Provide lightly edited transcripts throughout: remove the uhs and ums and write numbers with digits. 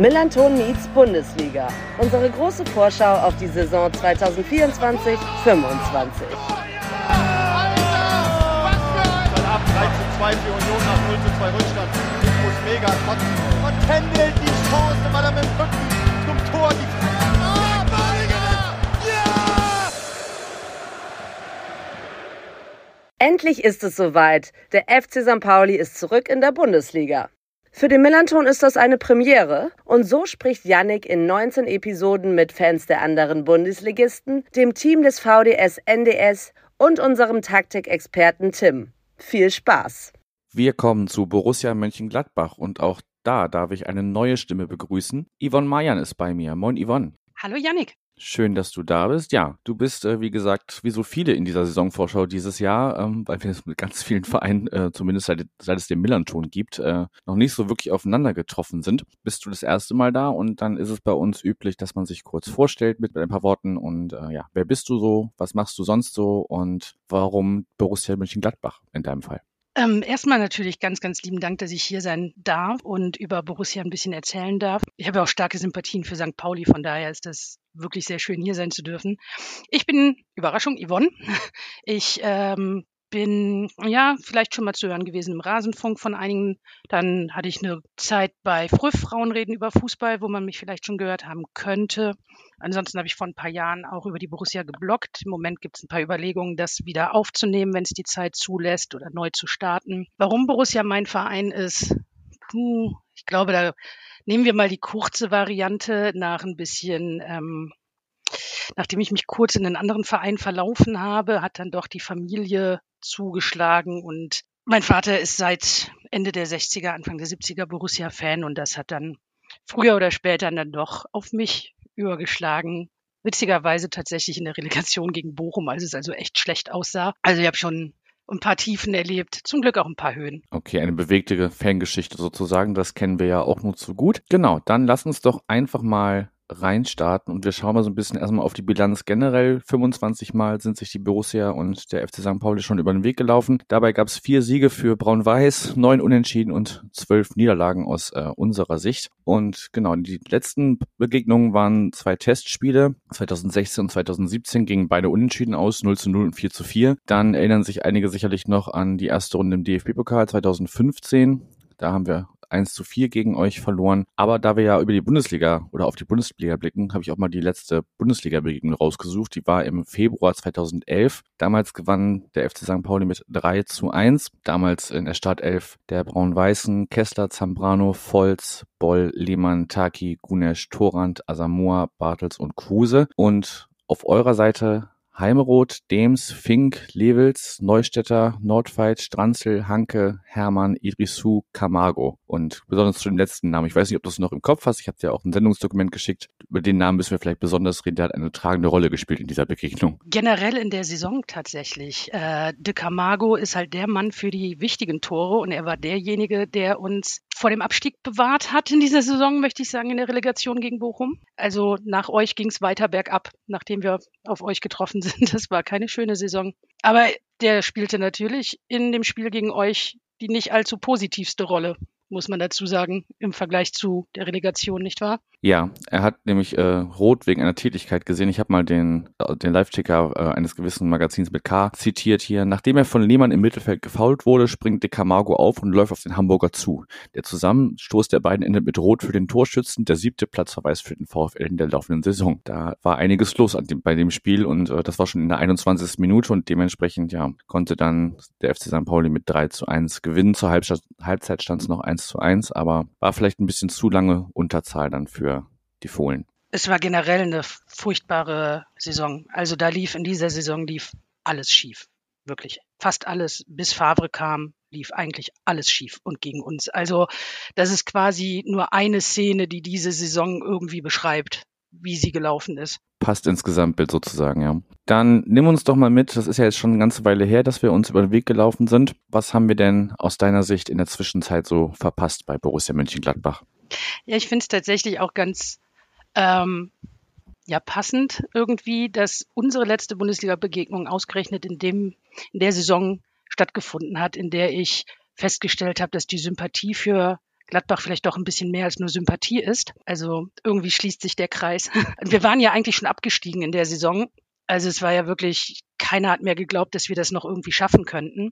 Millanton meets Bundesliga. Unsere große Vorschau auf die Saison 2024-25. Ab 3:2 für Union nach 0:2 Rückstand. Ich muss mega kotzen. Und Kendall die Chance, weil er mit dem Rücken zum Tor die Endlich ist es soweit. Der FC St. Pauli ist zurück in der Bundesliga. Für den Millanton ist das eine Premiere und so spricht Yannick in 19 Episoden mit Fans der anderen Bundesligisten, dem Team des VDS NDS und unserem Taktikexperten Tim. Viel Spaß! Wir kommen zu Borussia Mönchengladbach und auch da darf ich eine neue Stimme begrüßen. Yvonne Mayan ist bei mir. Moin Yvonne. Hallo Yannick. Schön, dass du da bist. Ja, du bist, wie gesagt, wie so viele in dieser Saisonvorschau dieses Jahr, weil wir es mit ganz vielen Vereinen, zumindest seit es den Millanton gibt, noch nicht so wirklich aufeinander getroffen sind. Bist du das erste Mal da und dann ist es bei uns üblich, dass man sich kurz vorstellt mit ein paar Worten und ja, wer bist du so, was machst du sonst so und warum Borussia Mönchengladbach in deinem Fall? Erstmal natürlich ganz, ganz lieben Dank, dass ich hier sein darf und über Borussia ein bisschen erzählen darf. Ich habe ja auch starke Sympathien für St. Pauli, von daher ist das wirklich sehr schön, hier sein zu dürfen. Ich bin, Überraschung, Yvonne. Ich bin, ja, vielleicht schon mal zu hören gewesen im Rasenfunk von einigen. Dann hatte ich eine Zeit bei Früff, Frauen reden über Fußball, wo man mich vielleicht schon gehört haben könnte. Ansonsten habe ich vor ein paar Jahren auch über die Borussia gebloggt. Im Moment gibt es ein paar Überlegungen, das wieder aufzunehmen, wenn es die Zeit zulässt oder neu zu starten. Warum Borussia mein Verein ist? Ich glaube, da nehmen wir mal die kurze Variante nach ein bisschen, nachdem ich mich kurz in einen anderen Verein verlaufen habe, hat dann doch die Familie zugeschlagen und mein Vater ist seit Ende der 60er, Anfang der 70er Borussia-Fan und das hat dann früher oder später dann doch auf mich übergeschlagen. Witzigerweise tatsächlich in der Relegation gegen Bochum, als es also echt schlecht aussah. Also ich habe schon ein paar Tiefen erlebt, zum Glück auch ein paar Höhen. Okay, eine bewegte Fangeschichte sozusagen, das kennen wir ja auch nur zu gut. Genau, dann lass uns doch einfach mal reinstarten und wir schauen mal so ein bisschen erstmal auf die Bilanz generell. 25 Mal sind sich die Borussia und der FC St. Pauli schon über den Weg gelaufen. Dabei gab es 4 Siege für Braun-Weiß, 9 Unentschieden und 12 Niederlagen aus unserer Sicht. Und genau, die letzten Begegnungen waren 2 Testspiele, 2016 und 2017 gingen beide Unentschieden aus, 0:0 und 4:4. Dann erinnern sich einige sicherlich noch an die erste Runde im DFB-Pokal 2015. Da haben wir 1:4 gegen euch verloren. Aber da wir ja über die Bundesliga oder auf die Bundesliga blicken, habe ich auch mal die letzte Bundesliga-Begegnung rausgesucht. Die war im Februar 2011. Damals gewann der FC St. Pauli mit 3:1. Damals in der Startelf der Braun-Weißen Kessler, Zambrano, Volz, Boll, Lehmann, Taki, Gunesch, Torrand, Asamoah, Bartels und Kruse. Und auf eurer Seite Heimeroth, Dems, Fink, Lewels, Neustädter, Nordveit, Stranzel, Hanke, Hermann, Idrissou, Camargo. Und besonders zu dem letzten Namen, ich weiß nicht, ob du es noch im Kopf hast, ich habe dir auch ein Sendungsdokument geschickt, über den Namen müssen wir vielleicht besonders reden, der hat eine tragende Rolle gespielt in dieser Begegnung. Generell in der Saison tatsächlich. De Camargo ist halt der Mann für die wichtigen Tore und er war derjenige, der uns vor dem Abstieg bewahrt hat in dieser Saison, möchte ich sagen, in der Relegation gegen Bochum. Also nach euch ging es weiter bergab, nachdem wir auf euch getroffen sind. Das war keine schöne Saison. Aber der spielte natürlich in dem Spiel gegen euch die nicht allzu positivste Rolle, muss man dazu sagen, im Vergleich zu der Relegation, nicht wahr? Ja, er hat nämlich rot wegen einer Tätigkeit gesehen. Ich habe mal den Live-Ticker eines gewissen Magazins mit K zitiert hier. Nachdem er von Lehmann im Mittelfeld gefoult wurde, springt de Camargo auf und läuft auf den Hamburger zu. Der Zusammenstoß der beiden endet mit Rot für den Torschützen, der 7. Platzverweis für den VfL in der laufenden Saison. Da war einiges los bei dem Spiel und das war schon in der 21. Minute und dementsprechend ja konnte dann der FC St. Pauli mit 3:1 gewinnen. Zur Halbzeit stand es noch 1:1, aber war vielleicht ein bisschen zu lange Unterzahl dann für die Fohlen. Es war generell eine furchtbare Saison. Also da lief in dieser Saison alles schief. Wirklich. Fast alles. Bis Favre kam, lief eigentlich alles schief und gegen uns. Also das ist quasi nur eine Szene, die diese Saison irgendwie beschreibt, wie sie gelaufen ist. Passt ins Gesamtbild sozusagen, ja. Dann nimm uns doch mal mit, das ist ja jetzt schon eine ganze Weile her, dass wir uns über den Weg gelaufen sind. Was haben wir denn aus deiner Sicht in der Zwischenzeit so verpasst bei Borussia Mönchengladbach? Ja, ich finde es tatsächlich auch ganz passend irgendwie, dass unsere letzte Bundesliga-Begegnung ausgerechnet in der Saison stattgefunden hat, in der ich festgestellt habe, dass die Sympathie für Gladbach vielleicht doch ein bisschen mehr als nur Sympathie ist. Also irgendwie schließt sich der Kreis. Wir waren ja eigentlich schon abgestiegen in der Saison. Also es war ja wirklich, keiner hat mehr geglaubt, dass wir das noch irgendwie schaffen könnten.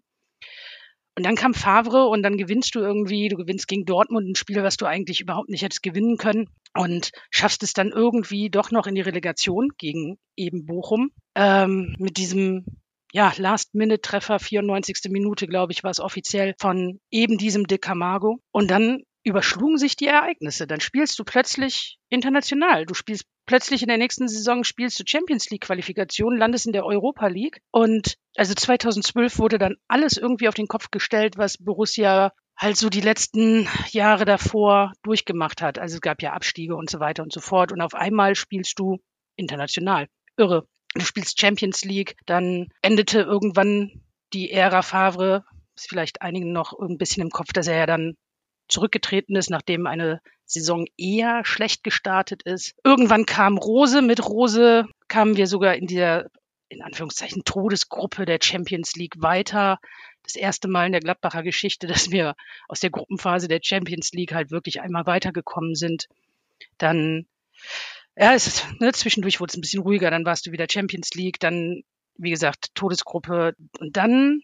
Und dann kam Favre und dann gewinnst du gewinnst gegen Dortmund ein Spiel, was du eigentlich überhaupt nicht hättest gewinnen können und schaffst es dann irgendwie doch noch in die Relegation gegen eben Bochum. Mit diesem Last-Minute-Treffer, 94. Minute, glaube ich, war es offiziell, von eben diesem De Camargo. Und dann überschlugen sich die Ereignisse. Dann spielst du plötzlich international. Du spielst plötzlich in der nächsten Saison Champions League Qualifikation, landest in der Europa League. Und also 2012 wurde dann alles irgendwie auf den Kopf gestellt, was Borussia halt so die letzten Jahre davor durchgemacht hat. Also es gab ja Abstiege und so weiter und so fort. Und auf einmal spielst du international. Irre. Du spielst Champions League, dann endete irgendwann die Ära Favre, ist vielleicht einigen noch ein bisschen im Kopf, dass er ja dann zurückgetreten ist, nachdem eine Saison eher schlecht gestartet ist. Irgendwann kam Rose. Mit Rose kamen wir sogar in dieser, in Anführungszeichen, Todesgruppe der Champions League weiter. Das erste Mal in der Gladbacher Geschichte, dass wir aus der Gruppenphase der Champions League halt wirklich einmal weitergekommen sind. Dann zwischendurch wurde es ein bisschen ruhiger, dann warst du wieder Champions League, dann, wie gesagt, Todesgruppe. Und dann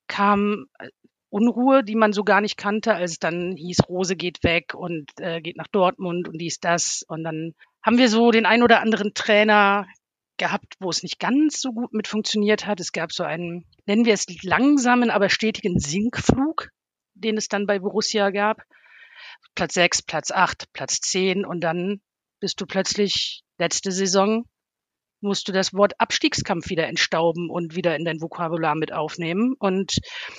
kam Unruhe, die man so gar nicht kannte, als es dann hieß, Rose geht weg und geht nach Dortmund und dies, das. Und dann haben wir so den ein oder anderen Trainer gehabt, wo es nicht ganz so gut mit funktioniert hat. Es gab so einen, nennen wir es langsamen, aber stetigen Sinkflug, den es dann bei Borussia gab. Platz 6, Platz 8, Platz 10 und dann bist du plötzlich, letzte Saison, musst du das Wort Abstiegskampf wieder entstauben und wieder in dein Vokabular mit aufnehmen. Und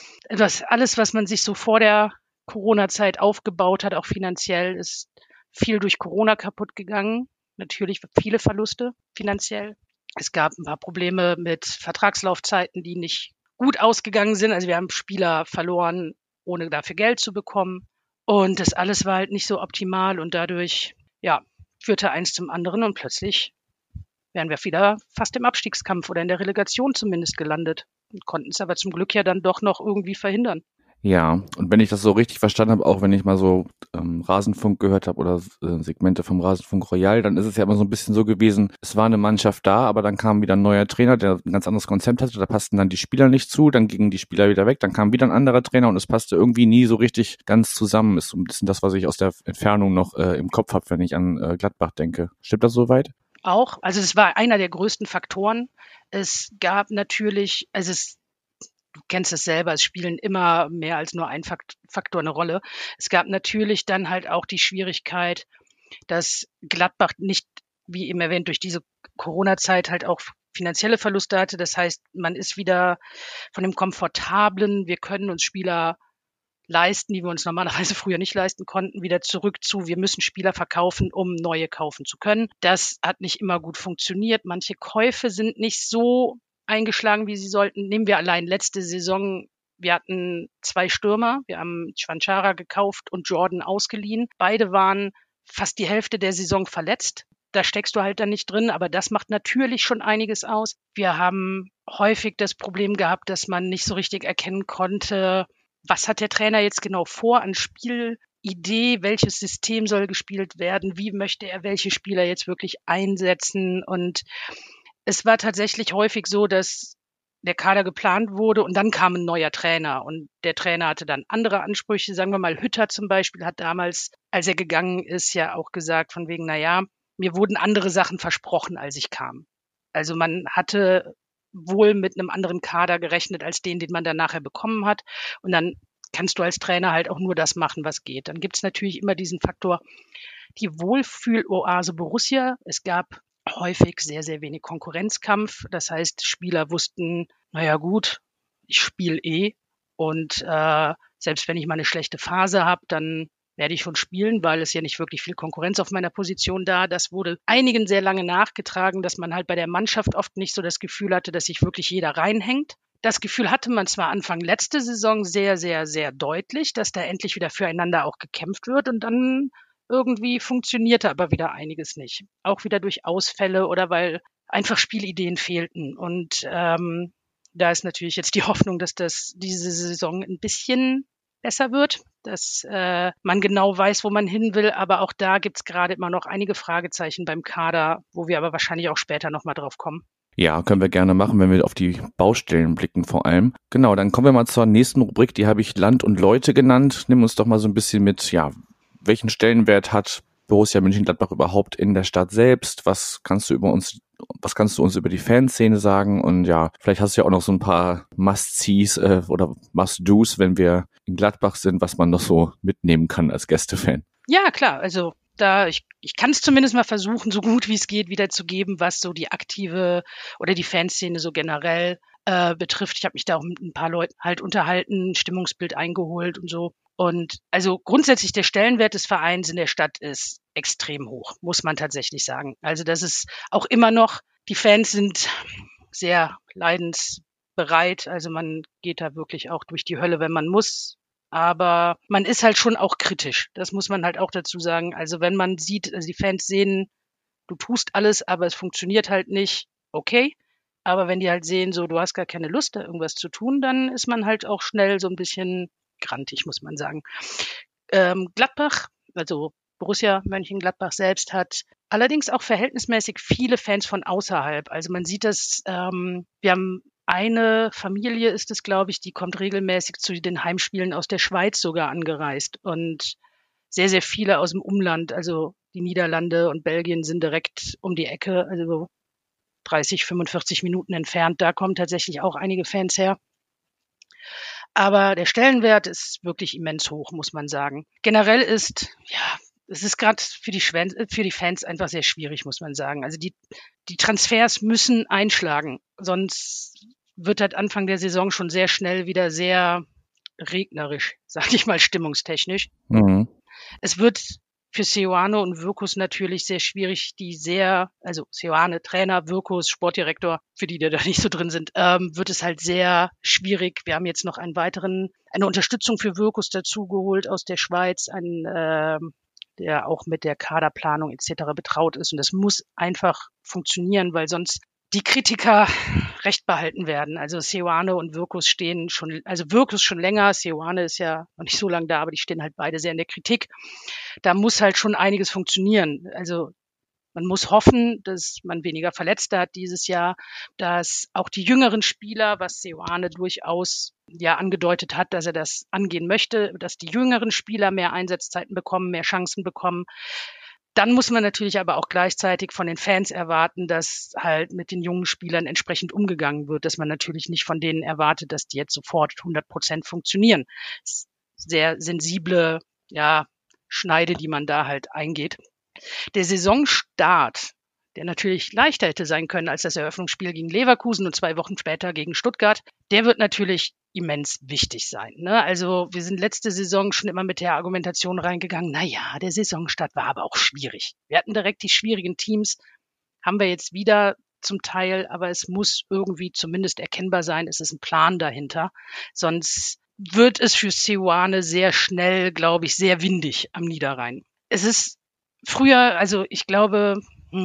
alles, was man sich so vor der Corona-Zeit aufgebaut hat, auch finanziell, ist viel durch Corona kaputt gegangen. Natürlich viele Verluste finanziell. Es gab ein paar Probleme mit Vertragslaufzeiten, die nicht gut ausgegangen sind. Also wir haben Spieler verloren, ohne dafür Geld zu bekommen. Und das alles war halt nicht so optimal und dadurch, führte eins zum anderen und plötzlich wären wir wieder fast im Abstiegskampf oder in der Relegation zumindest gelandet und konnten es aber zum Glück ja dann doch noch irgendwie verhindern. Ja, und wenn ich das so richtig verstanden habe, auch wenn ich mal so Rasenfunk gehört habe oder Segmente vom Rasenfunk Royal, dann ist es ja immer so ein bisschen so gewesen, es war eine Mannschaft da, aber dann kam wieder ein neuer Trainer, der ein ganz anderes Konzept hatte, da passten dann die Spieler nicht zu, dann gingen die Spieler wieder weg, dann kam wieder ein anderer Trainer und es passte irgendwie nie so richtig ganz zusammen. Ist so ein bisschen das, was ich aus der Entfernung noch im Kopf habe, wenn ich an Gladbach denke. Stimmt das soweit? Auch, also es war einer der größten Faktoren. Es gab natürlich, du kennst es selber, es spielen immer mehr als nur ein Faktor eine Rolle. Es gab natürlich dann halt auch die Schwierigkeit, dass Gladbach nicht, wie eben erwähnt, durch diese Corona-Zeit halt auch finanzielle Verluste hatte. Das heißt, man ist wieder von dem Komfortablen, wir können uns Spieler leisten, die wir uns normalerweise früher nicht leisten konnten, wieder zurück zu, wir müssen Spieler verkaufen, um neue kaufen zu können. Das hat nicht immer gut funktioniert. Manche Käufe sind nicht so eingeschlagen, wie sie sollten. Nehmen wir allein letzte Saison, wir hatten 2 Stürmer, wir haben Schwanchara gekauft und Jordan ausgeliehen. Beide waren fast die Hälfte der Saison verletzt. Da steckst du halt dann nicht drin, aber das macht natürlich schon einiges aus. Wir haben häufig das Problem gehabt, dass man nicht so richtig erkennen konnte, was hat der Trainer jetzt genau vor an Spielidee, welches System soll gespielt werden, wie möchte er welche Spieler jetzt wirklich einsetzen. Und es war tatsächlich häufig so, dass der Kader geplant wurde und dann kam ein neuer Trainer und der Trainer hatte dann andere Ansprüche. Sagen wir mal, Hütter zum Beispiel hat damals, als er gegangen ist, ja auch gesagt von wegen, mir wurden andere Sachen versprochen, als ich kam. Also man hatte wohl mit einem anderen Kader gerechnet als den man dann nachher bekommen hat. Und dann kannst du als Trainer halt auch nur das machen, was geht. Dann gibt es natürlich immer diesen Faktor, die Wohlfühloase Borussia. Es gab häufig sehr, sehr wenig Konkurrenzkampf. Das heißt, Spieler wussten, gut, ich spiele und selbst wenn ich mal eine schlechte Phase habe, dann werde ich schon spielen, weil es ja nicht wirklich viel Konkurrenz auf meiner Position da. Das wurde einigen sehr lange nachgetragen, dass man halt bei der Mannschaft oft nicht so das Gefühl hatte, dass sich wirklich jeder reinhängt. Das Gefühl hatte man zwar Anfang letzte Saison sehr, sehr, sehr deutlich, dass da endlich wieder füreinander auch gekämpft wird und dann irgendwie funktionierte aber wieder einiges nicht. Auch wieder durch Ausfälle oder weil einfach Spielideen fehlten. Und da ist natürlich jetzt die Hoffnung, dass das diese Saison ein bisschen besser wird. dass man genau weiß, wo man hin will. Aber auch da gibt es gerade immer noch einige Fragezeichen beim Kader, wo wir aber wahrscheinlich auch später nochmal drauf kommen. Ja, können wir gerne machen, wenn wir auf die Baustellen blicken vor allem. Genau, dann kommen wir mal zur nächsten Rubrik, die habe ich Land und Leute genannt. Nimm uns doch mal so ein bisschen mit, ja, welchen Stellenwert hat Borussia Mönchengladbach überhaupt in der Stadt selbst? Was kannst du uns über die Fanszene sagen? Und ja, vielleicht hast du ja auch noch so ein paar Must-Sees oder Must-Dos, wenn wir in Gladbach sind, was man noch so mitnehmen kann als Gästefan. Ja, klar, also ich kann es zumindest mal versuchen, so gut wie es geht, wiederzugeben, was so die aktive oder die Fanszene so generell betrifft. Ich habe mich da auch mit ein paar Leuten halt unterhalten, Stimmungsbild eingeholt und so. Und also grundsätzlich der Stellenwert des Vereins in der Stadt ist extrem hoch, muss man tatsächlich sagen. Also das ist auch immer noch, die Fans sind sehr leidensbereit. Also man geht da wirklich auch durch die Hölle, wenn man muss. Aber man ist halt schon auch kritisch. Das muss man halt auch dazu sagen. Also wenn man sieht, also die Fans sehen, du tust alles, aber es funktioniert halt nicht, okay. Aber wenn die halt sehen, so du hast gar keine Lust, da irgendwas zu tun, dann ist man halt auch schnell so ein bisschen grantig, muss man sagen. Gladbach, also Borussia Mönchengladbach selbst hat allerdings auch verhältnismäßig viele Fans von außerhalb. Also man sieht das, wir haben eine Familie ist es, glaube ich, die kommt regelmäßig zu den Heimspielen aus der Schweiz sogar angereist und sehr, sehr viele aus dem Umland, also die Niederlande und Belgien sind direkt um die Ecke, also 30, 45 Minuten entfernt. Da kommen tatsächlich auch einige Fans her. Aber der Stellenwert ist wirklich immens hoch, muss man sagen. Generell ist, ja, es ist gerade für die Fans einfach sehr schwierig, muss man sagen. Also die Transfers müssen einschlagen, sonst wird halt Anfang der Saison schon sehr schnell wieder sehr regnerisch, sage ich mal, stimmungstechnisch. Mhm. Es wird für Seoane und Wirkus natürlich sehr schwierig, also Seoane, Trainer, Wirkus, Sportdirektor, für die da nicht so drin sind, wird es halt sehr schwierig. Wir haben jetzt noch eine Unterstützung für Wirkus dazu geholt aus der Schweiz, der auch mit der Kaderplanung etc. betraut ist. Und das muss einfach funktionieren, weil sonst die Kritiker recht behalten werden. Also Seoane und Wirkus stehen schon, also Wirkus schon länger, Seoane ist ja noch nicht so lange da, aber die stehen halt beide sehr in der Kritik. Da muss halt schon einiges funktionieren. Also man muss hoffen, dass man weniger Verletzte hat dieses Jahr, dass auch die jüngeren Spieler, was Seoane durchaus ja angedeutet hat, dass er das angehen möchte, dass die jüngeren Spieler mehr Einsatzzeiten bekommen, mehr Chancen bekommen. Dann muss man natürlich aber auch gleichzeitig von den Fans erwarten, dass halt mit den jungen Spielern entsprechend umgegangen wird, dass man natürlich nicht von denen erwartet, dass die jetzt sofort 100% funktionieren. Sehr sensible, ja, Schneide, die man da halt eingeht. Der Saisonstart, der natürlich leichter hätte sein können als das Eröffnungsspiel gegen Leverkusen und 2 Wochen später gegen Stuttgart, der wird natürlich immens wichtig sein. Ne? Also wir sind letzte Saison schon immer mit der Argumentation reingegangen, naja, der Saisonstart war aber auch schwierig. Wir hatten direkt die schwierigen Teams, haben wir jetzt wieder zum Teil, aber es muss irgendwie zumindest erkennbar sein, es ist ein Plan dahinter. Sonst wird es für Seoane sehr schnell, glaube ich, sehr windig am Niederrhein. Es ist früher, also ich glaube,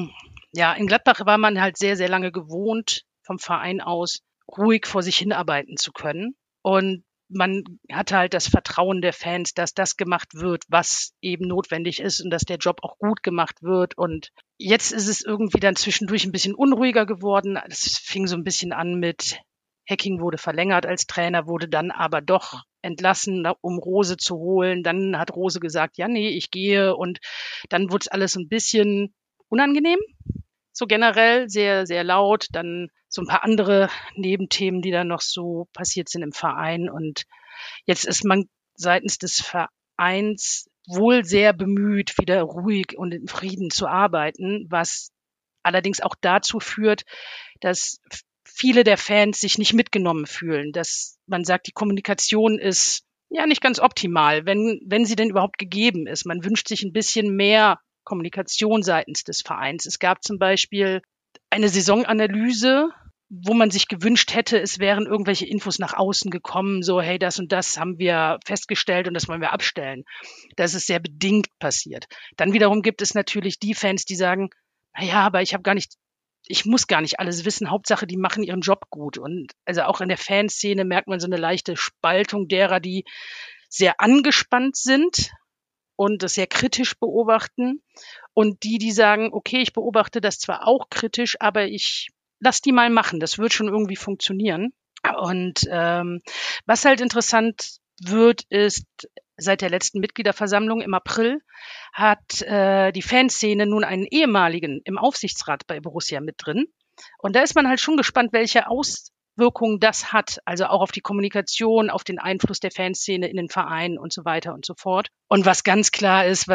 ja, in Gladbach war man halt sehr, sehr lange gewohnt, vom Verein aus ruhig vor sich hinarbeiten zu können. Und man hatte halt das Vertrauen der Fans, dass das gemacht wird, was eben notwendig ist und dass der Job auch gut gemacht wird. Und jetzt ist es irgendwie dann zwischendurch ein bisschen unruhiger geworden. Es fing so ein bisschen an mit Hacking wurde verlängert als Trainer, wurde dann aber doch entlassen, um Rose zu holen. Dann hat Rose gesagt, ja, nee, ich gehe. Und dann wurde es alles ein bisschen unangenehm. So generell sehr, sehr laut. Dann so ein paar andere Nebenthemen, die dann noch so passiert sind im Verein. Und jetzt ist man seitens des Vereins wohl sehr bemüht, wieder ruhig und in Frieden zu arbeiten, was allerdings auch dazu führt, dass viele der Fans sich nicht mitgenommen fühlen, dass man sagt, die Kommunikation ist ja nicht ganz optimal, wenn sie denn überhaupt gegeben ist. Man wünscht sich ein bisschen mehr Kommunikation seitens des Vereins. Es gab zum Beispiel eine Saisonanalyse, wo man sich gewünscht hätte, es wären irgendwelche Infos nach außen gekommen, so hey, das und das haben wir festgestellt und das wollen wir abstellen. Das ist sehr bedingt passiert. Dann wiederum gibt es natürlich die Fans, die sagen, naja, aber ich muss gar nicht alles wissen. Hauptsache, die machen ihren Job gut. Und also auch in der Fanszene merkt man so eine leichte Spaltung derer, die sehr angespannt sind und das sehr kritisch beobachten und die sagen, okay, ich beobachte das zwar auch kritisch, aber ich lass die mal machen, das wird schon irgendwie funktionieren. Und was halt interessant wird, ist, seit der letzten Mitgliederversammlung im April hat die Fanszene nun einen ehemaligen im Aufsichtsrat bei Borussia mit drin. Und da ist man halt schon gespannt, welche Auswirkungen das hat, also auch auf die Kommunikation, auf den Einfluss der Fanszene in den Vereinen und so weiter und so fort. Und was ganz klar ist,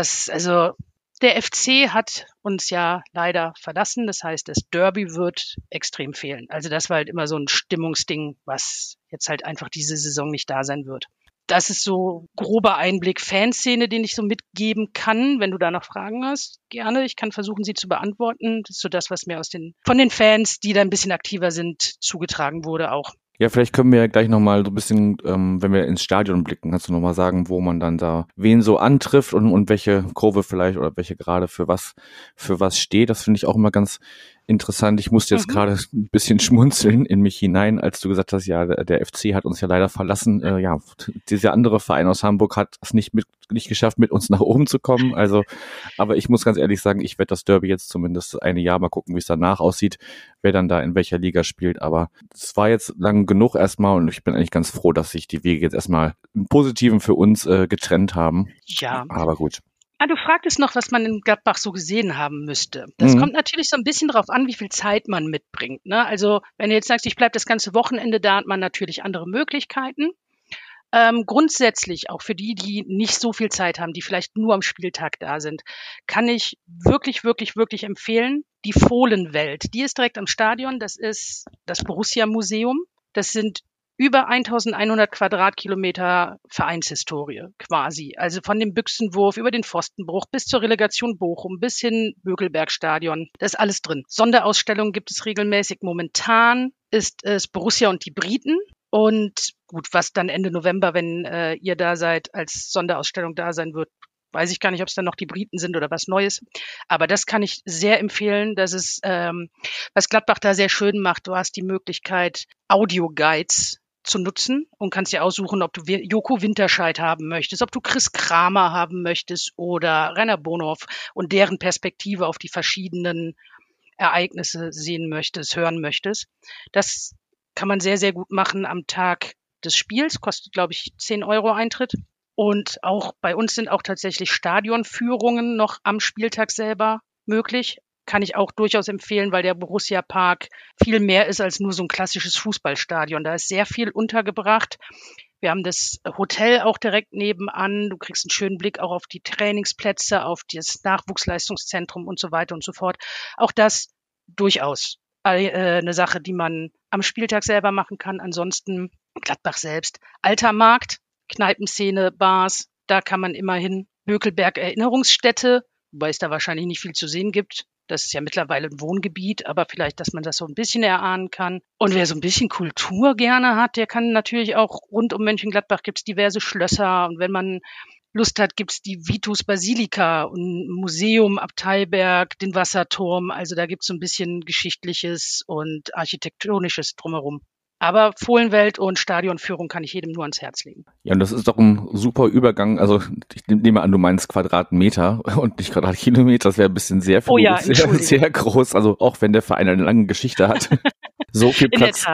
der FC hat uns ja leider verlassen. Das heißt, das Derby wird extrem fehlen. Also das war halt immer so ein Stimmungsding, was jetzt halt einfach diese Saison nicht da sein wird. Das ist so grober Einblick Fanszene, den ich so mitgeben kann. Wenn du da noch Fragen hast, gerne. Ich kann versuchen, sie zu beantworten. Das ist so das, was mir von den Fans, die da ein bisschen aktiver sind, zugetragen wurde auch. Ja, vielleicht können wir ja gleich nochmal so ein bisschen, wenn wir ins Stadion blicken, kannst du nochmal sagen, wo man dann da wen so antrifft und welche Kurve vielleicht oder welche gerade für was steht. Das finde ich auch immer ganz interessant. Ich musste jetzt gerade ein bisschen schmunzeln in mich hinein, als du gesagt hast, ja, der FC hat uns ja leider verlassen. Ja, dieser andere Verein aus Hamburg hat es nicht geschafft, mit uns nach oben zu kommen. Also, aber ich muss ganz ehrlich sagen, ich werde das Derby jetzt zumindest ein Jahr mal gucken, wie es danach aussieht, wer dann da in welcher Liga spielt. Aber es war jetzt lang genug erstmal und ich bin eigentlich ganz froh, dass sich die Wege jetzt erstmal im Positiven für uns getrennt haben. Ja. Aber gut. Du fragtest noch, was man in Gladbach so gesehen haben müsste. Das kommt natürlich so ein bisschen drauf an, wie viel Zeit man mitbringt, ne? Also wenn du jetzt sagst, ich bleibe das ganze Wochenende da, hat man natürlich andere Möglichkeiten. Grundsätzlich, auch für die nicht so viel Zeit haben, die vielleicht nur am Spieltag da sind, kann ich wirklich, wirklich, wirklich empfehlen, die Fohlenwelt. Die ist direkt am Stadion, das ist das Borussia-Museum. Das sind über 1100 Quadratkilometer Vereinshistorie quasi. Also von dem Büchsenwurf über den Pfostenbruch bis zur Relegation Bochum bis hin Bökelbergstadion. Das ist alles drin. Sonderausstellungen gibt es regelmäßig. Momentan ist es Borussia und die Briten. Und gut, was dann Ende November, wenn ihr da seid, als Sonderausstellung da sein wird, weiß ich gar nicht, ob es dann noch die Briten sind oder was Neues. Aber das kann ich sehr empfehlen. Das ist, was Gladbach da sehr schön macht. Du hast die Möglichkeit, Audioguides zu nutzen und kannst dir aussuchen, ob du Joko Winterscheid haben möchtest, ob du Chris Kramer haben möchtest oder Rainer Bonhoff und deren Perspektive auf die verschiedenen Ereignisse sehen möchtest, hören möchtest. Das kann man sehr, sehr gut machen am Tag des Spiels. Kostet, glaube ich, 10 € Eintritt. Und auch bei uns sind auch tatsächlich Stadionführungen noch am Spieltag selber möglich. Kann ich auch durchaus empfehlen, weil der Borussia Park viel mehr ist als nur so ein klassisches Fußballstadion. Da ist sehr viel untergebracht. Wir haben das Hotel auch direkt nebenan. Du kriegst einen schönen Blick auch auf die Trainingsplätze, auf das Nachwuchsleistungszentrum und so weiter und so fort. Auch das durchaus eine Sache, die man am Spieltag selber machen kann. Ansonsten Gladbach selbst. Alter Markt, Kneipenszene, Bars, da kann man immerhin. Bökelberg Erinnerungsstätte, wobei es da wahrscheinlich nicht viel zu sehen gibt. Das ist ja mittlerweile ein Wohngebiet, aber vielleicht, dass man das so ein bisschen erahnen kann. Und wer so ein bisschen Kultur gerne hat, der kann natürlich auch rund um Mönchengladbach gibt's diverse Schlösser. Und wenn man Lust hat, gibt's die Vitus Basilica und Museum Abteiberg, den Wasserturm. Also da gibt's so ein bisschen Geschichtliches und Architektonisches drumherum. Aber Fohlenwelt und Stadionführung kann ich jedem nur ans Herz legen. Ja, und das ist doch ein super Übergang. Also ich nehme an, du meinst Quadratmeter und nicht Quadratkilometer. Das wäre ein bisschen sehr viel, sehr groß. Also auch wenn der Verein eine lange Geschichte hat. So viel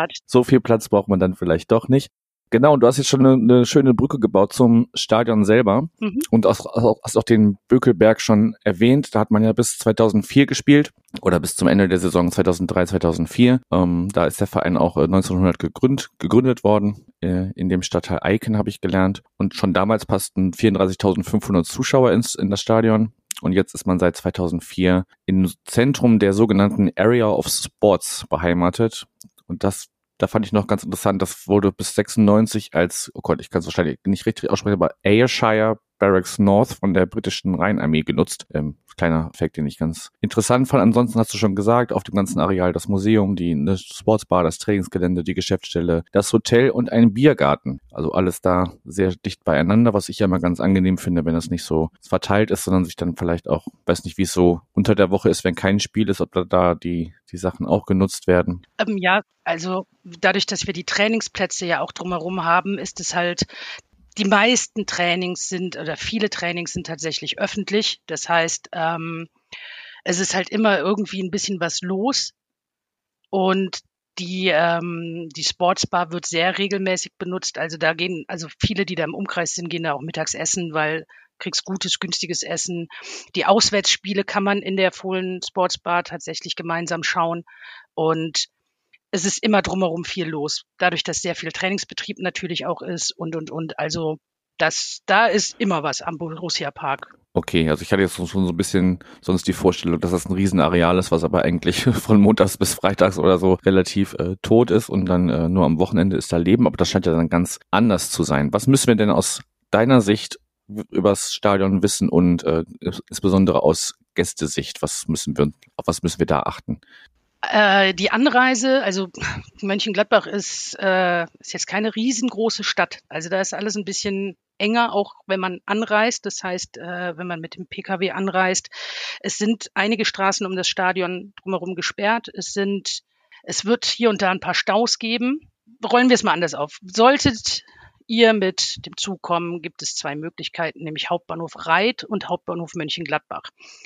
Platz braucht man dann vielleicht doch nicht. Genau, und du hast jetzt schon eine schöne Brücke gebaut zum Stadion selber und hast auch den Bökelberg schon erwähnt. Da hat man ja bis 2004 gespielt oder bis zum Ende der Saison 2003, 2004. Da ist der Verein auch 1900 gegründet worden. In dem Stadtteil Eiken habe ich gelernt. Und schon damals passten 34.500 Zuschauer in das Stadion. Und jetzt ist man seit 2004 im Zentrum der sogenannten Area of Sports beheimatet. Und da fand ich noch ganz interessant, das wurde bis 96 als, oh Gott, ich kann es wahrscheinlich nicht richtig aussprechen, aber Ayrshire Barracks North von der britischen Rheinarmee genutzt. Kleiner Fakt, den ich ganz interessant fand. Ansonsten hast du schon gesagt, auf dem ganzen Areal das Museum, eine Sportsbar, das Trainingsgelände, die Geschäftsstelle, das Hotel und ein Biergarten. Also alles da sehr dicht beieinander, was ich ja immer ganz angenehm finde, wenn das nicht so verteilt ist, sondern sich dann vielleicht auch, weiß nicht, wie es so unter der Woche ist, wenn kein Spiel ist, ob da die Sachen auch genutzt werden. Ja, also dadurch, dass wir die Trainingsplätze ja auch drumherum haben, ist es halt Die meisten Trainings oder viele Trainings sind tatsächlich öffentlich. Das heißt, es ist halt immer irgendwie ein bisschen was los. Und die Sportsbar wird sehr regelmäßig benutzt. Also viele, die da im Umkreis sind, gehen da auch mittags essen, weil kriegst gutes, günstiges Essen. Die Auswärtsspiele kann man in der Fohlen Sportsbar tatsächlich gemeinsam schauen. Und es ist immer drumherum viel los. Dadurch, dass sehr viel Trainingsbetrieb natürlich auch ist und. Also da ist immer was am Borussia Park. Okay, also ich hatte jetzt schon so ein bisschen sonst die Vorstellung, dass das ein Riesenareal ist, was aber eigentlich von montags bis freitags oder so relativ tot ist und dann nur am Wochenende ist da Leben. Aber das scheint ja dann ganz anders zu sein. Was müssen wir denn aus deiner Sicht übers Stadion wissen und insbesondere aus Gästesicht? Auf was müssen wir da achten? Die Anreise, also Mönchengladbach ist jetzt keine riesengroße Stadt. Also da ist alles ein bisschen enger, auch wenn man anreist. Das heißt, wenn man mit dem PKW anreist. Es sind einige Straßen um das Stadion drumherum gesperrt. Es wird hier und da ein paar Staus geben. Rollen wir es mal anders auf. Solltet ihr mit dem Zug kommen, gibt es 2 Möglichkeiten, nämlich Hauptbahnhof Reit und Hauptbahnhof Mönchengladbach.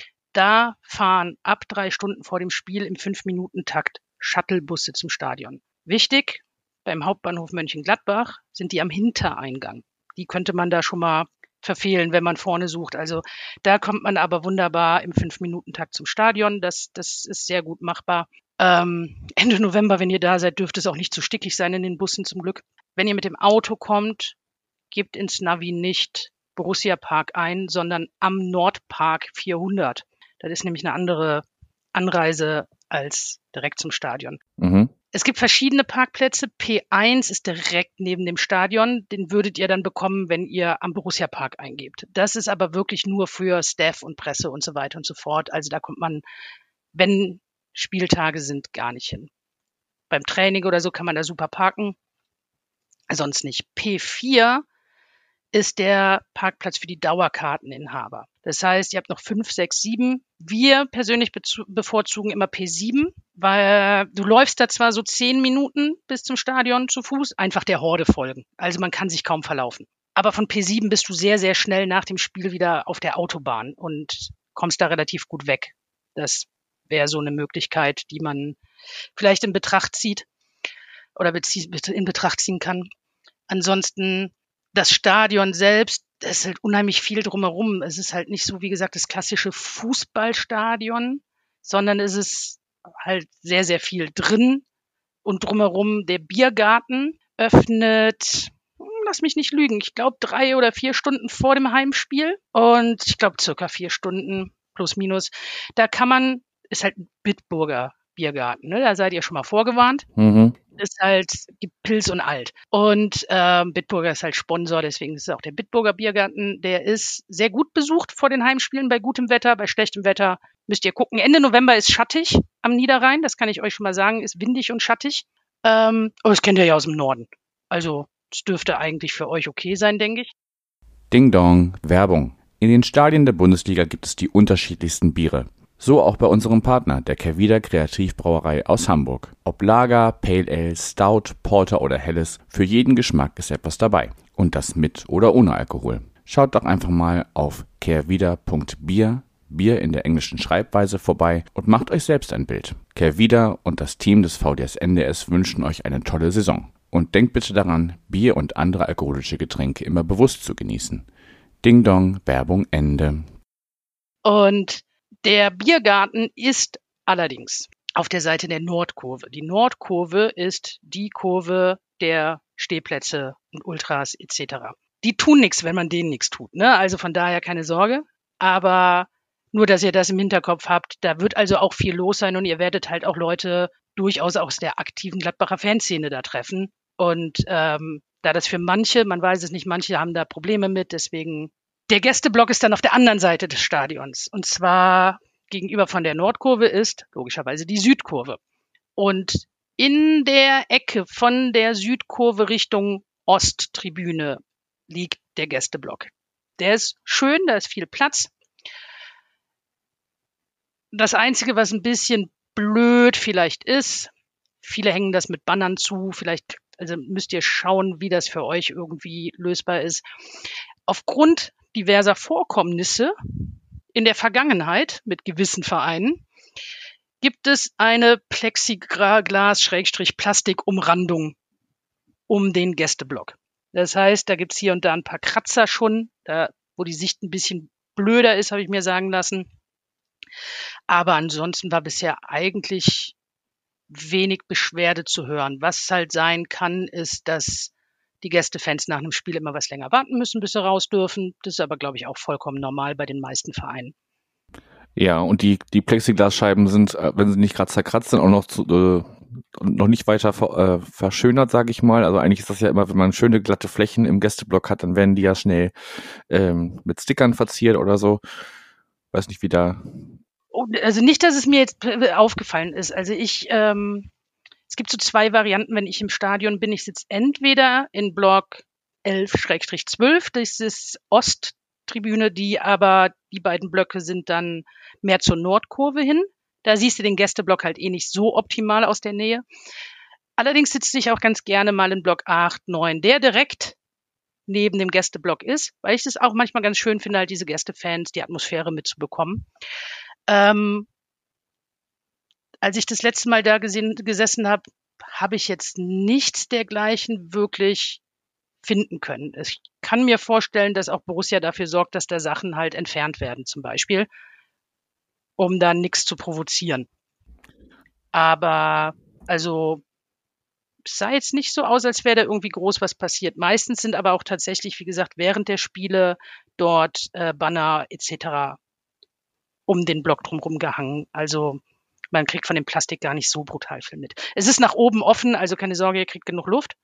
Da fahren ab 3 Stunden vor dem Spiel im 5-Minuten-Takt Shuttlebusse zum Stadion. Wichtig, beim Hauptbahnhof Mönchengladbach sind die am Hintereingang. Die könnte man da schon mal verfehlen, wenn man vorne sucht. Also da kommt man aber wunderbar im 5-Minuten-Takt zum Stadion. Das ist sehr gut machbar. Ende November, wenn ihr da seid, dürfte es auch nicht zu stickig sein in den Bussen zum Glück. Wenn ihr mit dem Auto kommt, gebt ins Navi nicht Borussia Park ein, sondern am Nordpark 400. Das ist nämlich eine andere Anreise als direkt zum Stadion. Mhm. Es gibt verschiedene Parkplätze. P1 ist direkt neben dem Stadion. Den würdet ihr dann bekommen, wenn ihr am Borussia Park eingebt. Das ist aber wirklich nur für Staff und Presse und so weiter und so fort. Also da kommt man, wenn Spieltage sind, gar nicht hin. Beim Training oder so kann man da super parken. Sonst nicht. P4 ist der Parkplatz für die Dauerkarteninhaber. Das heißt, ihr habt noch 5, 6, 7. Wir persönlich bevorzugen immer P7, weil du läufst da zwar so 10 Minuten bis zum Stadion zu Fuß, einfach der Horde folgen. Also man kann sich kaum verlaufen. Aber von P7 bist du sehr, sehr schnell nach dem Spiel wieder auf der Autobahn und kommst da relativ gut weg. Das wäre so eine Möglichkeit, die man vielleicht in Betracht zieht oder in Betracht ziehen kann. Ansonsten das Stadion selbst, es ist halt unheimlich viel drumherum. Es ist halt nicht so, wie gesagt, das klassische Fußballstadion, sondern es ist halt sehr, sehr viel drin und drumherum. Der Biergarten öffnet, lass mich nicht lügen, ich glaube 3 oder 4 Stunden vor dem Heimspiel und ich glaube circa 4 Stunden plus minus. Da ist halt ein Bitburger Biergarten, ne? Da seid ihr schon mal vorgewarnt. Mhm. Ist halt, gibt Pils und Alt. Und Bitburger ist halt Sponsor, deswegen ist es auch der Bitburger Biergarten. Der ist sehr gut besucht vor den Heimspielen bei gutem Wetter, bei schlechtem Wetter müsst ihr gucken. Ende November ist schattig am Niederrhein, das kann ich euch schon mal sagen, ist windig und schattig. Aber das kennt ihr ja aus dem Norden. Also es dürfte eigentlich für euch okay sein, denke ich. Ding Dong, Werbung. In den Stadien der Bundesliga gibt es die unterschiedlichsten Biere. So auch bei unserem Partner, der Kehrwieder Kreativbrauerei aus Hamburg. Ob Lager, Pale Ale, Stout, Porter oder Helles, für jeden Geschmack ist etwas dabei. Und das mit oder ohne Alkohol. Schaut doch einfach mal auf kehrwieder.bier, Bier in der englischen Schreibweise, vorbei und macht euch selbst ein Bild. Kehrwieder und das Team des VDS NDS wünschen euch eine tolle Saison. Und denkt bitte daran, Bier und andere alkoholische Getränke immer bewusst zu genießen. Ding Dong, Werbung Ende. Und der Biergarten ist allerdings auf der Seite der Nordkurve. Die Nordkurve ist die Kurve der Stehplätze und Ultras etc. Die tun nichts, wenn man denen nichts tut, ne? Also von daher keine Sorge. Aber nur, dass ihr das im Hinterkopf habt, da wird also auch viel los sein und ihr werdet halt auch Leute durchaus aus der aktiven Gladbacher Fanszene da treffen. Und da das für manche, man weiß es nicht, manche haben da Probleme mit, deswegen der Gästeblock ist dann auf der anderen Seite des Stadions. Und zwar gegenüber von der Nordkurve ist logischerweise die Südkurve. Und in der Ecke von der Südkurve Richtung Osttribüne liegt der Gästeblock. Der ist schön, da ist viel Platz. Das Einzige, was ein bisschen blöd vielleicht ist, viele hängen das mit Bannern zu, vielleicht Also müsst ihr schauen, wie das für euch irgendwie lösbar ist. Aufgrund diverser Vorkommnisse in der Vergangenheit mit gewissen Vereinen gibt es eine Plexiglas-Plastik-Umrandung um den Gästeblock. Das heißt, da gibt's hier und da ein paar Kratzer schon, da wo die Sicht ein bisschen blöder ist, habe ich mir sagen lassen. Aber ansonsten war bisher eigentlich wenig Beschwerde zu hören. Was halt sein kann, ist, dass die Gästefans nach einem Spiel immer was länger warten müssen, bis sie raus dürfen. Das ist aber, glaube ich, auch vollkommen normal bei den meisten Vereinen. Ja, und die Plexiglasscheiben sind, wenn sie nicht gerade zerkratzt sind, auch noch nicht weiter verschönert, sage ich mal. Also eigentlich ist das ja immer, wenn man schöne glatte Flächen im Gästeblock hat, dann werden die ja schnell mit Stickern verziert oder so. Weiß nicht, wie da. Also nicht, dass es mir jetzt aufgefallen ist. Also es gibt so 2 Varianten, wenn ich im Stadion bin. Ich sitze entweder in Block 11/12, das ist Osttribüne, die beiden Blöcke sind dann mehr zur Nordkurve hin. Da siehst du den Gästeblock halt eh nicht so optimal aus der Nähe. Allerdings sitze ich auch ganz gerne mal in Block 8, 9, der direkt neben dem Gästeblock ist, weil ich das auch manchmal ganz schön finde, halt diese Gästefans, die Atmosphäre mitzubekommen. Als ich das letzte Mal da gesessen habe, habe ich jetzt nichts dergleichen wirklich finden können. Ich kann mir vorstellen, dass auch Borussia dafür sorgt, dass da Sachen halt entfernt werden, zum Beispiel, um da nichts zu provozieren. Aber also es sah jetzt nicht so aus, als wäre da irgendwie groß was passiert. Meistens sind aber auch tatsächlich, wie gesagt, während der Spiele dort Banner etc. um den Block drumherum gehangen. Also man kriegt von dem Plastik gar nicht so brutal viel mit. Es ist nach oben offen, also keine Sorge, ihr kriegt genug Luft.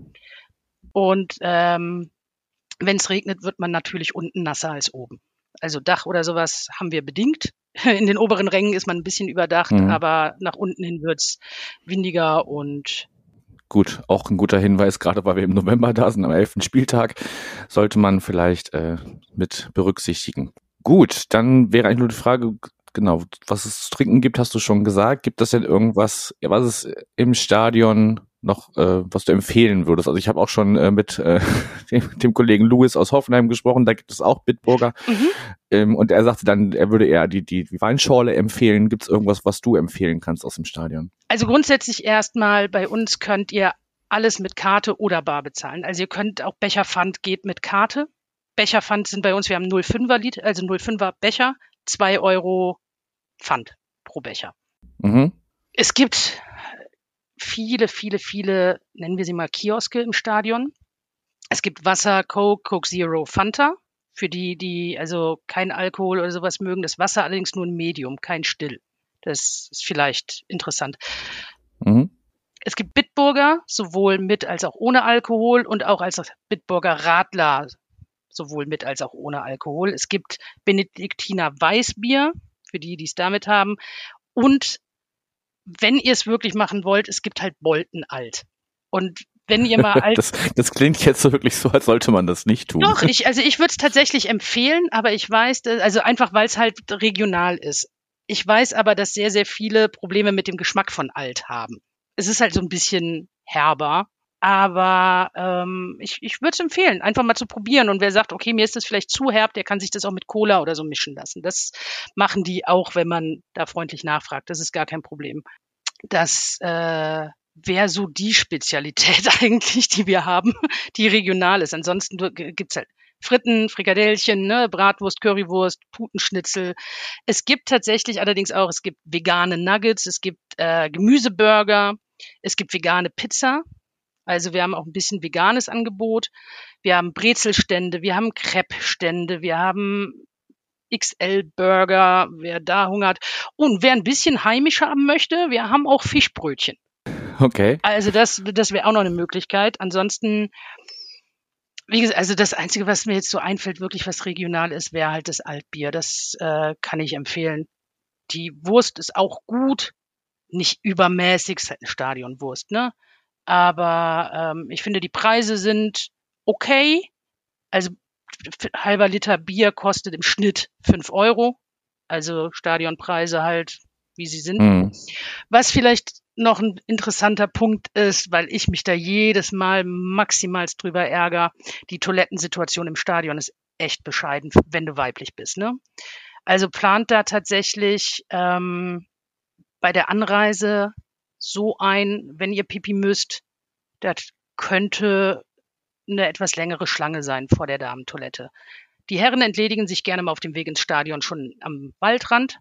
Und wenn es regnet, wird man natürlich unten nasser als oben. Also Dach oder sowas haben wir bedingt. In den oberen Rängen ist man ein bisschen überdacht, aber nach unten hin wird's windiger und Gut, auch ein guter Hinweis, gerade weil wir im November da sind, am 11. Spieltag, sollte man vielleicht mit berücksichtigen. Gut, dann wäre eigentlich nur die Frage, genau, was es zu trinken gibt, hast du schon gesagt. Gibt es denn irgendwas, was es im Stadion noch, was du empfehlen würdest? Also ich habe auch schon mit dem Kollegen Louis aus Hoffenheim gesprochen, da gibt es auch Bitburger. Und er sagte dann, er würde eher die Weinschorle empfehlen. Gibt es irgendwas, was du empfehlen kannst aus dem Stadion? Also grundsätzlich erstmal, bei uns könnt ihr alles mit Karte oder bar bezahlen. Also ihr könnt auch Becherpfand geht mit Karte. Becherpfand sind bei uns, wir haben 0,5er Liter, also 0,5er Becher, 2 Euro Pfand pro Becher. Es gibt viele, nennen wir sie mal Kioske im Stadion. Es gibt Wasser, Coke Zero, Fanta. Für die also kein Alkohol oder sowas mögen. Das Wasser allerdings nur ein Medium, kein Still. Das ist vielleicht interessant. Es gibt Bitburger, sowohl mit als auch ohne Alkohol und auch als Bitburger Radler, sowohl mit als auch ohne Alkohol. Es gibt Benediktiner Weißbier, für die es damit haben. Und wenn ihr es wirklich machen wollt, es gibt halt Bolten Alt. Und wenn ihr mal alt... Das klingt jetzt so wirklich so, als sollte man das nicht tun. Doch, ich würde es tatsächlich empfehlen, aber ich weiß, also einfach, weil es halt regional ist. Ich weiß aber, dass sehr, sehr viele Probleme mit dem Geschmack von Alt haben. Es ist halt so ein bisschen herber, aber ich würde es empfehlen, einfach mal zu probieren. Und wer sagt, okay, mir ist das vielleicht zu herb, der kann sich das auch mit Cola oder so mischen lassen. Das machen die auch, wenn man da freundlich nachfragt. Das ist gar kein Problem. Das wäre so die Spezialität eigentlich, die wir haben, die regional ist. Ansonsten gibt's halt Fritten, Frikadellchen, ne, Bratwurst, Currywurst, Putenschnitzel. Es gibt tatsächlich allerdings auch, es gibt vegane Nuggets, es gibt Gemüseburger, es gibt vegane Pizza. Also wir haben auch ein bisschen veganes Angebot. Wir haben Brezelstände, wir haben Crepe-Stände, wir haben XL-Burger, wer da hungert. Und wer ein bisschen heimischer haben möchte, wir haben auch Fischbrötchen. Okay. Also das wäre auch noch eine Möglichkeit. Ansonsten, wie gesagt, also das Einzige, was mir jetzt so einfällt, wirklich was regional ist, wäre halt das Altbier. Das kann ich empfehlen. Die Wurst ist auch gut, nicht übermäßig, ist halt eine Stadionwurst, ne? Aber ich finde, die Preise sind okay. Also halber Liter Bier kostet im Schnitt 5 Euro. Also Stadionpreise halt wie sie sind. Mhm. Was vielleicht noch ein interessanter Punkt ist, weil ich mich da jedes Mal maximalst drüber ärgere, die Toilettensituation im Stadion ist echt bescheiden, wenn du weiblich bist, ne? Also plant da tatsächlich bei der Anreise so ein, wenn ihr Pipi müsst, das könnte eine etwas längere Schlange sein vor der Damentoilette. Die Herren entledigen sich gerne mal auf dem Weg ins Stadion schon am Waldrand.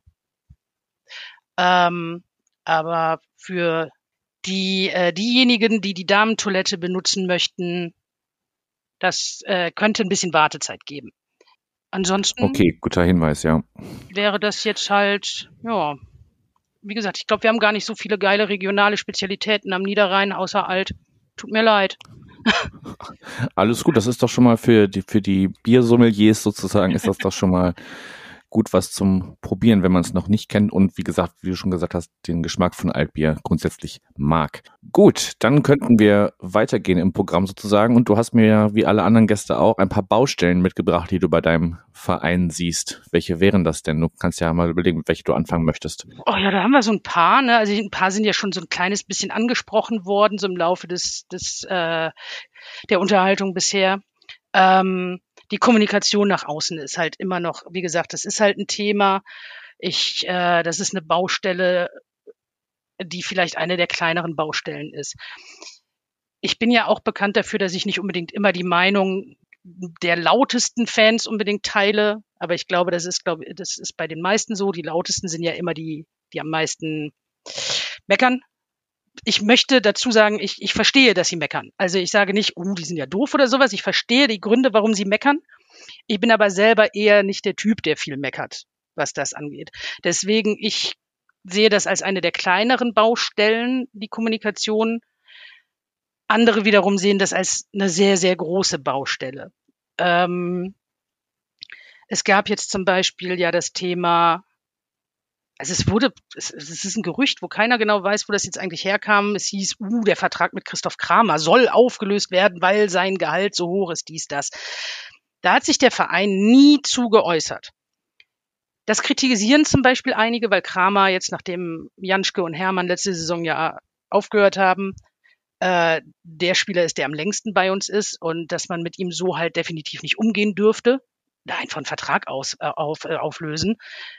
Aber für diejenigen, die die Damentoilette benutzen möchten, das könnte ein bisschen Wartezeit geben. Ansonsten Okay, guter Hinweis, ja. wäre das jetzt halt, ja, wie gesagt, ich glaube, wir haben gar nicht so viele geile regionale Spezialitäten am Niederrhein, außer Alt. Tut mir leid. Alles gut, das ist doch schon mal für die Biersommeliers sozusagen, ist das doch schon mal gut was zum Probieren, wenn man es noch nicht kennt und wie gesagt, wie du schon gesagt hast, den Geschmack von Altbier grundsätzlich mag. Gut, dann könnten wir weitergehen im Programm sozusagen und du hast mir ja, wie alle anderen Gäste auch, ein paar Baustellen mitgebracht, die du bei deinem Verein siehst. Welche wären das denn? Du kannst ja mal überlegen, mit welche du anfangen möchtest. Oh ja, da haben wir so ein paar, ne? Also ein paar sind ja schon so ein kleines bisschen angesprochen worden, so im Laufe der Unterhaltung bisher. Die Kommunikation nach außen ist halt immer noch, wie gesagt, das ist halt ein Thema. Das ist eine Baustelle, die vielleicht eine der kleineren Baustellen ist. Ich bin ja auch bekannt dafür, dass ich nicht unbedingt immer die Meinung der lautesten Fans unbedingt teile, aber ich glaube, das ist bei den meisten so. Die lautesten sind ja immer die am meisten meckern. Ich möchte dazu sagen, ich verstehe, dass sie meckern. Also ich sage nicht, die sind ja doof oder sowas. Ich verstehe die Gründe, warum sie meckern. Ich bin aber selber eher nicht der Typ, der viel meckert, was das angeht. Deswegen, ich sehe das als eine der kleineren Baustellen, die Kommunikation. Andere wiederum sehen das als eine sehr, sehr große Baustelle. Es gab jetzt zum Beispiel ja das Thema, also es ist ein Gerücht, wo keiner genau weiß, wo das jetzt eigentlich herkam. Es hieß, der Vertrag mit Christoph Kramer soll aufgelöst werden, weil sein Gehalt so hoch ist, dies, das. Da hat sich der Verein nie zu geäußert. Das kritisieren zum Beispiel einige, weil Kramer jetzt, nachdem Janschke und Hermann letzte Saison ja aufgehört haben, der Spieler ist, der am längsten bei uns ist und dass man mit ihm so halt definitiv nicht umgehen dürfte, da einfach einen Vertrag auflösen.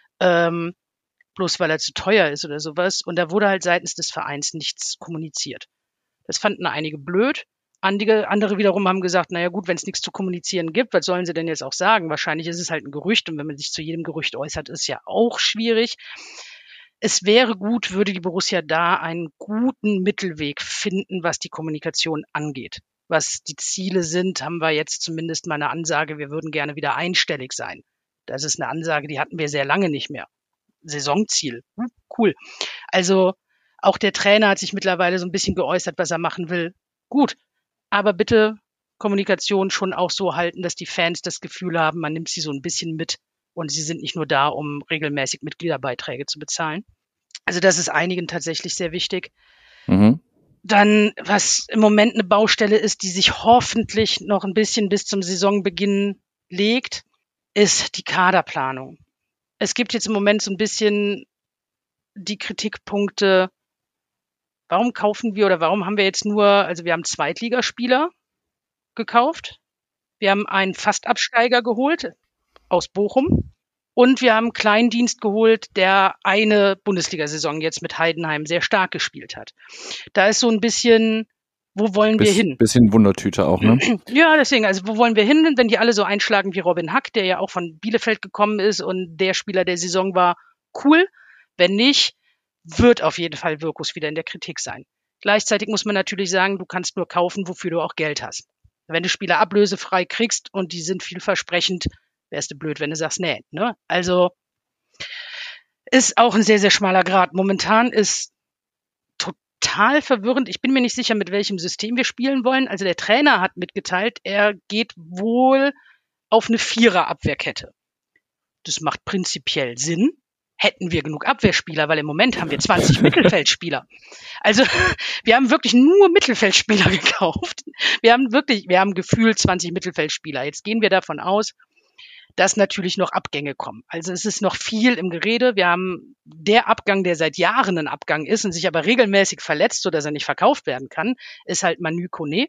Bloß weil er zu teuer ist oder sowas. Und da wurde halt seitens des Vereins nichts kommuniziert. Das fanden einige blöd. Andere wiederum haben gesagt, naja gut, wenn es nichts zu kommunizieren gibt, was sollen sie denn jetzt auch sagen? Wahrscheinlich ist es halt ein Gerücht und wenn man sich zu jedem Gerücht äußert, ist ja auch schwierig. Es wäre gut, würde die Borussia da einen guten Mittelweg finden, was die Kommunikation angeht. Was die Ziele sind, haben wir jetzt zumindest mal eine Ansage, wir würden gerne wieder einstellig sein. Das ist eine Ansage, die hatten wir sehr lange nicht mehr. Saisonziel. Cool. Also auch der Trainer hat sich mittlerweile so ein bisschen geäußert, was er machen will. Gut, aber bitte Kommunikation schon auch so halten, dass die Fans das Gefühl haben, man nimmt sie so ein bisschen mit und sie sind nicht nur da, um regelmäßig Mitgliederbeiträge zu bezahlen. Also das ist einigen tatsächlich sehr wichtig. Mhm. Dann, was im Moment eine Baustelle ist, die sich hoffentlich noch ein bisschen bis zum Saisonbeginn legt, ist die Kaderplanung. Es gibt jetzt im Moment so ein bisschen die Kritikpunkte, warum haben wir jetzt also wir haben Zweitligaspieler gekauft, wir haben einen Fastabsteiger geholt aus Bochum und wir haben einen Kleindienst geholt, der eine Bundesliga-Saison jetzt mit Heidenheim sehr stark gespielt hat. Da ist so ein bisschen, wo wollen wir hin? Bisschen Wundertüte auch, ne? Ja, deswegen, also wo wollen wir hin, wenn die alle so einschlagen wie Robin Hack, der ja auch von Bielefeld gekommen ist und der Spieler der Saison war, cool. Wenn nicht, wird auf jeden Fall Wirkus wieder in der Kritik sein. Gleichzeitig muss man natürlich sagen, du kannst nur kaufen, wofür du auch Geld hast. Wenn du Spieler ablösefrei kriegst und die sind vielversprechend, wärst du blöd, wenn du sagst, nee, ne? Also ist auch ein sehr, sehr schmaler Grat. Momentan ist total verwirrend. Ich bin mir nicht sicher, mit welchem System wir spielen wollen. Also der Trainer hat mitgeteilt, er geht wohl auf eine Vierer-Abwehrkette. Das macht prinzipiell Sinn. Hätten wir genug Abwehrspieler, weil im Moment haben wir 20 Mittelfeldspieler. Also wir haben wirklich nur Mittelfeldspieler gekauft. Wir haben gefühlt 20 Mittelfeldspieler. Jetzt gehen wir davon aus, dass natürlich noch Abgänge kommen. Also es ist noch viel im Gerede. Wir haben der Abgang, der seit Jahren ein Abgang ist und sich aber regelmäßig verletzt, sodass er nicht verkauft werden kann, ist halt Manu Koné.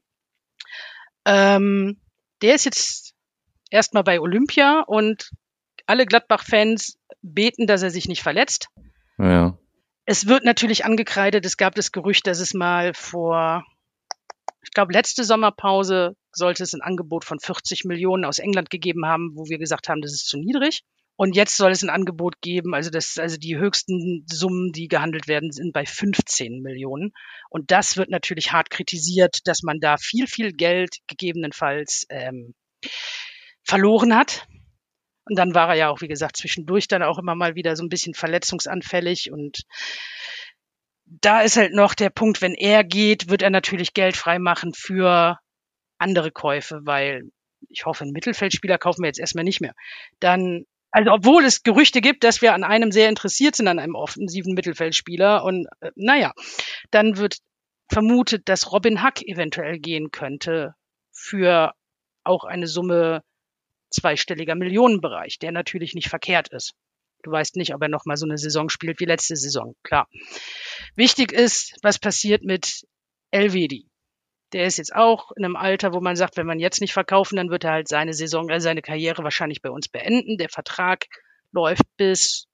Der ist jetzt erstmal bei Olympia und alle Gladbach-Fans beten, dass er sich nicht verletzt. Ja. Es wird natürlich angekreidet. Es gab das Gerücht, dass es mal ich glaube, letzte Sommerpause sollte es ein Angebot von 40 Millionen aus England gegeben haben, wo wir gesagt haben, das ist zu niedrig. Und jetzt soll es ein Angebot geben, also die höchsten Summen, die gehandelt werden, sind bei 15 Millionen. Und das wird natürlich hart kritisiert, dass man da viel, viel Geld gegebenenfalls verloren hat. Und dann war er ja auch, wie gesagt, zwischendurch dann auch immer mal wieder so ein bisschen verletzungsanfällig. Und da ist halt noch der Punkt, wenn er geht, wird er natürlich Geld freimachen für andere Käufe, weil ich hoffe, einen Mittelfeldspieler kaufen wir jetzt erstmal nicht mehr. Also obwohl es Gerüchte gibt, dass wir an einem sehr interessiert sind, an einem offensiven Mittelfeldspieler. Und dann wird vermutet, dass Robin Hack eventuell gehen könnte für auch eine Summe zweistelliger Millionenbereich, der natürlich nicht verkehrt ist. Du weißt nicht, ob er noch mal so eine Saison spielt wie letzte Saison, klar. Wichtig ist, was passiert mit Elvedi. Der ist jetzt auch in einem Alter, wo man sagt, wenn man jetzt nicht verkaufen, dann wird er halt seine Karriere wahrscheinlich bei uns beenden. Der Vertrag läuft bis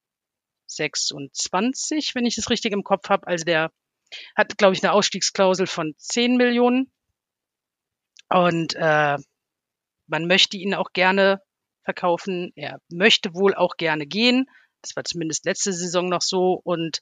26, wenn ich es richtig im Kopf habe. Also der hat, glaube ich, eine Ausstiegsklausel von 10 Millionen. Und man möchte ihn auch gerne verkaufen. Er möchte wohl auch gerne gehen. Das war zumindest letzte Saison noch so. Und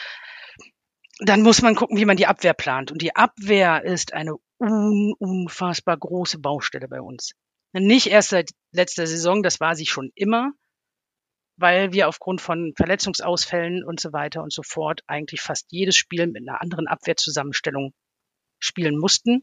dann muss man gucken, wie man die Abwehr plant. Und die Abwehr ist eine unfassbar große Baustelle bei uns. Nicht erst seit letzter Saison, das war sie schon immer, weil wir aufgrund von Verletzungsausfällen und so weiter und so fort eigentlich fast jedes Spiel mit einer anderen Abwehrzusammenstellung spielen mussten.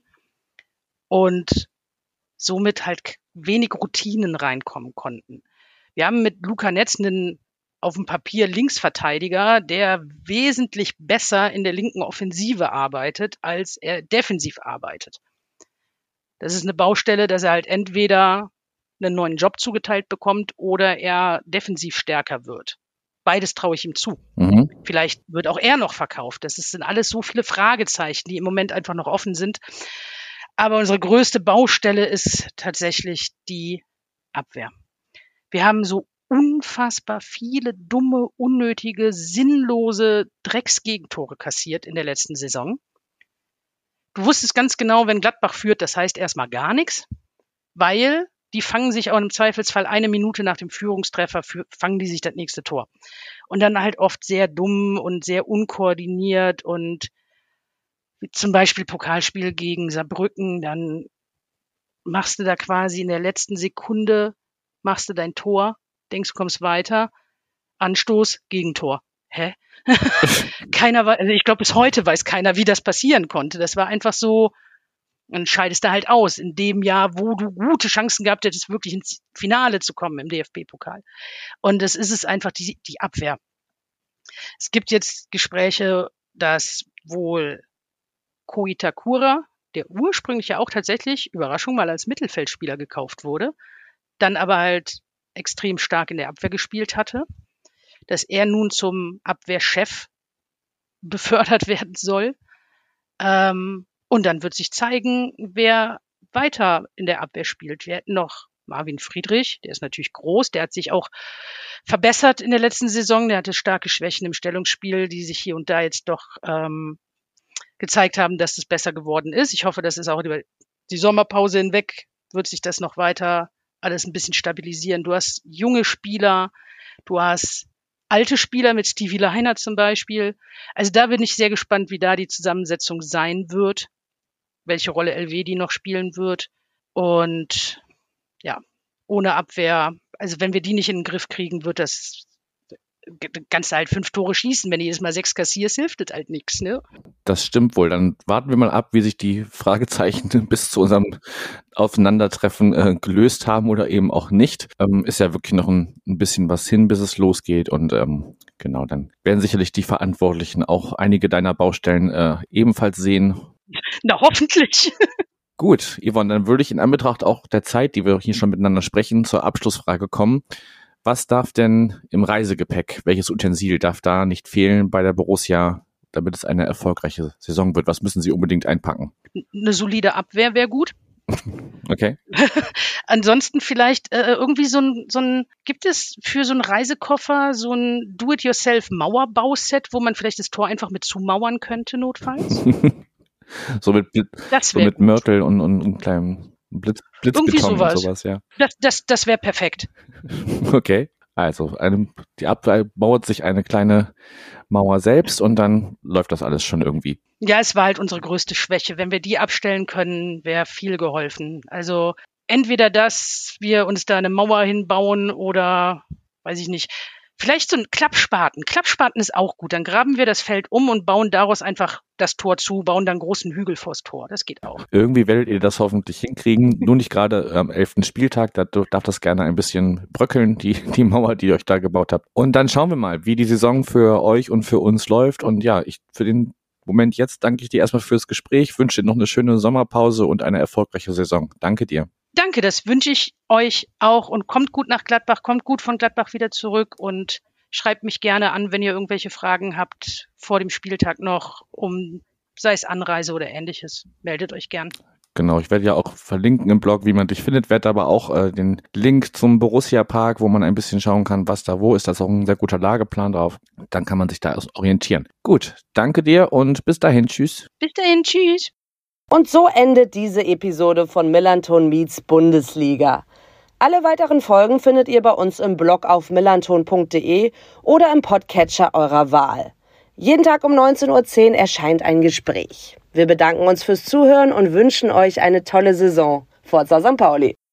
Und somit halt wenig Routinen reinkommen konnten. Wir haben mit Luca Netz einen auf dem Papier Linksverteidiger, der wesentlich besser in der linken Offensive arbeitet, als er defensiv arbeitet. Das ist eine Baustelle, dass er halt entweder einen neuen Job zugeteilt bekommt oder er defensiv stärker wird. Beides traue ich ihm zu. Mhm. Vielleicht wird auch er noch verkauft. Das sind alles so viele Fragezeichen, die im Moment einfach noch offen sind. Aber unsere größte Baustelle ist tatsächlich die Abwehr. Wir haben so unfassbar viele dumme, unnötige, sinnlose Drecksgegentore kassiert in der letzten Saison. Du wusstest ganz genau, wenn Gladbach führt, das heißt erstmal gar nichts, weil die fangen sich auch im Zweifelsfall 1 Minute nach dem Führungstreffer, fangen die sich das nächste Tor. Und dann halt oft sehr dumm und sehr unkoordiniert und zum Beispiel Pokalspiel gegen Saarbrücken, dann machst du da quasi in der letzten Sekunde, machst du dein Tor, denkst, du kommst weiter, Anstoß, Gegentor. Hä? Also ich glaube, bis heute weiß keiner, wie das passieren konnte. Das war einfach so, dann scheidest du halt aus in dem Jahr, wo du gute Chancen gehabt hättest, wirklich ins Finale zu kommen im DFB-Pokal. Und das ist es einfach, die Abwehr. Es gibt jetzt Gespräche, dass wohl Ko Itakura, der ursprünglich ja auch tatsächlich, Überraschung, mal als Mittelfeldspieler gekauft wurde, dann aber halt extrem stark in der Abwehr gespielt hatte, dass er nun zum Abwehrchef befördert werden soll. Und dann wird sich zeigen, wer weiter in der Abwehr spielt. Wir hätten noch Marvin Friedrich, der ist natürlich groß, der hat sich auch verbessert in der letzten Saison, der hatte starke Schwächen im Stellungsspiel, die sich hier und da jetzt doch gezeigt haben, dass das besser geworden ist. Ich hoffe, dass es auch über die Sommerpause hinweg wird sich das noch weiter alles ein bisschen stabilisieren. Du hast junge Spieler, du hast alte Spieler mit Stevie Lainer zum Beispiel. Also da bin ich sehr gespannt, wie da die Zusammensetzung sein wird, welche Rolle Elvedi noch spielen wird. Und ja, ohne Abwehr, also wenn wir die nicht in den Griff kriegen, wird das kannst du halt 5 Tore schießen. Wenn du jedes Mal 6 kassierst, hilft das halt nichts, ne? Das stimmt wohl. Dann warten wir mal ab, wie sich die Fragezeichen bis zu unserem Aufeinandertreffen gelöst haben oder eben auch nicht. Ist ja wirklich noch ein bisschen was hin, bis es losgeht. Und genau, dann werden sicherlich die Verantwortlichen auch einige deiner Baustellen ebenfalls sehen. Na, hoffentlich. Gut, Yvonne, dann würde ich in Anbetracht auch der Zeit, die wir hier schon miteinander sprechen, zur Abschlussfrage kommen. Was darf denn im Reisegepäck, welches Utensil darf da nicht fehlen bei der Borussia, damit es eine erfolgreiche Saison wird? Was müssen Sie unbedingt einpacken? Eine solide Abwehr wäre gut. Okay. Ansonsten vielleicht irgendwie gibt es für so einen Reisekoffer so ein Do-it-yourself-Mauerbauset, wo man vielleicht das Tor einfach mit zumauern könnte, notfalls? So mit Mörtel und kleinem Blitzbeton und sowas, ja. Das wäre perfekt. Okay, also die Abwehr baut sich eine kleine Mauer selbst und dann läuft das alles schon irgendwie. Ja, es war halt unsere größte Schwäche. Wenn wir die abstellen können, wäre viel geholfen. Also entweder, dass wir uns da eine Mauer hinbauen oder, weiß ich nicht, vielleicht so ein Klappspaten. Klappspaten ist auch gut. Dann graben wir das Feld um und bauen daraus einfach das Tor zu, bauen dann einen großen Hügel vors Tor. Das geht auch. Irgendwie werdet ihr das hoffentlich hinkriegen. Nur nicht gerade am 11. Spieltag. Da darf das gerne ein bisschen bröckeln, die Mauer, die ihr euch da gebaut habt. Und dann schauen wir mal, wie die Saison für euch und für uns läuft. Und ja, für den Moment jetzt danke ich dir erstmal fürs Gespräch, wünsche dir noch eine schöne Sommerpause und eine erfolgreiche Saison. Danke dir. Danke, das wünsche ich euch auch und kommt gut nach Gladbach, kommt gut von Gladbach wieder zurück und schreibt mich gerne an, wenn ihr irgendwelche Fragen habt vor dem Spieltag noch, sei es Anreise oder Ähnliches. Meldet euch gern. Genau, ich werde ja auch verlinken im Blog, wie man dich findet, werde aber auch den Link zum Borussia Park, wo man ein bisschen schauen kann, was da wo ist. Da ist auch ein sehr guter Lageplan drauf. Dann kann man sich da orientieren. Gut, danke dir und bis dahin. Tschüss. Bis dahin, tschüss. Und so endet diese Episode von Millanton meets Bundesliga. Alle weiteren Folgen findet ihr bei uns im Blog auf millanton.de oder im Podcatcher eurer Wahl. Jeden Tag um 19:10 Uhr erscheint ein Gespräch. Wir bedanken uns fürs Zuhören und wünschen euch eine tolle Saison. Forza St. Pauli!